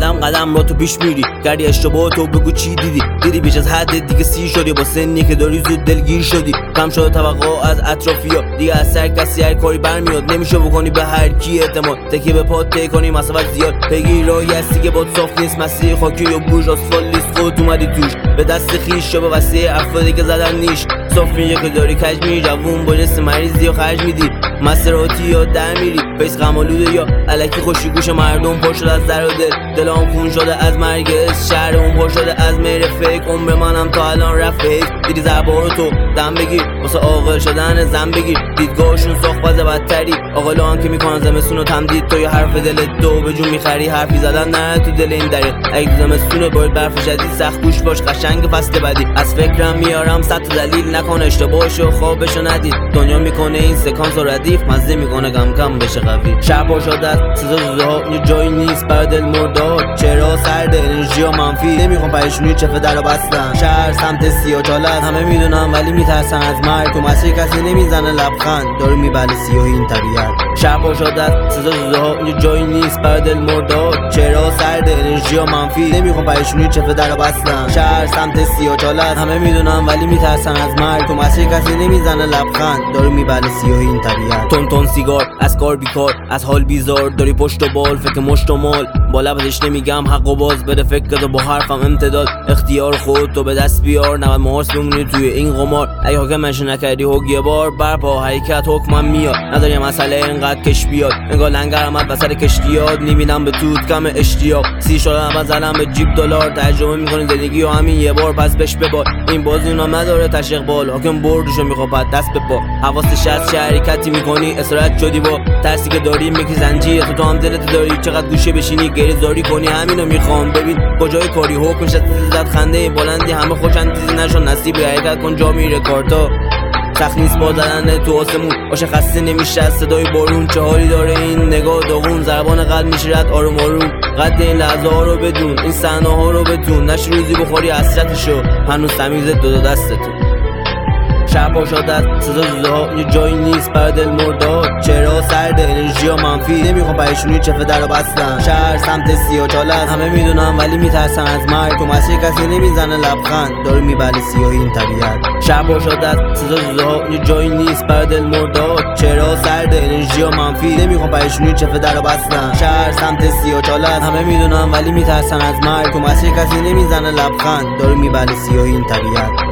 قدم قدم را تو پیش میری، کردی اشتباه تو بگو چی دیدی بیش از حد دیگه سی شدی، با سنی که داری زود دلگیر شدی، کم شده توقع از اطرافیا، دیگه از سر کسی هر کاری برمیاد، نمیشه بکنی به هر کی اعتماد، تکی به پات تی کنی مسافت زیاد، بگی راهی هستی که باد صاف نیست، مسیر خاکی یا بوش آسفالت نیست، خودت اومدی توش به دست خیش یا به وسیله افرادی که زدن نیش، صاف میگه که داری کج میری، جوون با جسم مریضی یا خرج میدی، مسراتی یا در میری، فیس غم‌آلوده یا الکی خوشی گوش مردم پر شده از در و دلام خون شده از مرگ شهر اون پر شده از مهر فیک، عمر منم تا الان رفت حیف، دیدی ضربه تو دم بگیر واسه عاقل شدن زن بگیر، دیدگاهشون ساخت باز بدتری، عاقلا هم که میکنن زمستون و تمدید، تو یا حرف دلت دو به جون میخری، حرفی زدن نه تو دل این دره، اگه زمستونه باید برف شدید، سخت گوش باش قشنگ فصل بعدی، از فکرم میارم صد دلیل، نکن اشتباهشو خوابشو ندید، دنیا میکنه این سکانس و ردیف، مزه میکنه کم کم بشه قوی، شب پر شده از سزا زوزها، یه جایی نیست برای دل مرداد، چرا سرد انرژی و منفی، نمیخوام پریشونی چفه درو بستن، شهر سمت سیاه چاله است، همه میدونم ولی میترسن از مرگ، تو مسیر کسی نمیزنه لبخند، داره میبله سیاهی این طبیعت، شب پر شده از سزا زوزها، یه جایی نیست برای دل مرداد، چرا سرد انرژی و منفی، نمیخوام پریشونی چفه درو بستن، شهر سمت سیاه چاله است، همه میدونم ولی میترسن از مرگ، تو مسیر کسی نمیزنه لبخند، داره میبله سیاهی این طبیعت، تون تون سیگار از کار بیکار، از حال بیزار، داری پشت و بال فکر مشت و مال، با لبش نمیگم حق و باز، بده فکرتو با حرفم امتداد، اختیار خودتو به دست بیار، نباید مارس بمونی توی این قمار، اگه حاکمش نکردی هوگ یه بار، برپا حرکت حکمم میاد، نداری مسئله اینقدر کش بیاد، انگار لنگر آمد وسط کشتیات، میبینم به توت کم اشتیاق، سی شدم و زدم به جیب دلار، ترجمه میکنی زندگی و همین یه بار، پس بش ببار، این بازی اونم نداره تشق بال، حاکم بردشو میخواد دست به پا، حواسش از چه حرکتی میکنی، اسرت شدی با ترسی که داری، میکی زنجیر تو هم دلت داری، چقدر گوشه بشینی گریه زاری کنی، همینو میخوام ببین کجای کاری، حکمش زد خنده بلندی، همه خوشن چیزی نشون، نصیبی حرکت کن جا میره کارتا، سخت نیست با زدن تو آسمون، باشه خسته نمیشه از صدای بارون، چه حالی داره این نگاه داغون، ضربان قلب میشیرد آروم آروم، قد این لحظه ها رو بدون، این صحنه ها رو بدون، نش روزی بخوری حسرتشو، هنوز تمیز دو دستتون، شب پر شده از سزا زوزها، یه جایی نیست برای دل مرداد، چرا سرد انرژی و منفی، نمیخوام پریشونی چفه درو بستن، شهر سمت سیاه چاله است، همه میدونم ولی میترسن از مرگ، تو مسیر کسی نمیزنه لبخند، داره میبله سیاهی این طبیعت، شب پر شده از سزا زوزها، یه جایی نیست برای دل مرداد، چرا سرد انرژی و منفی، نمیخوام پریشونی چفه درو بستن، شهر سمت سیاه چاله است، همه میدونم ولی میترسن از مرگ، تو مسیر کسی نمیزنه لبخند، داره میبله سیاهی این طبیعت.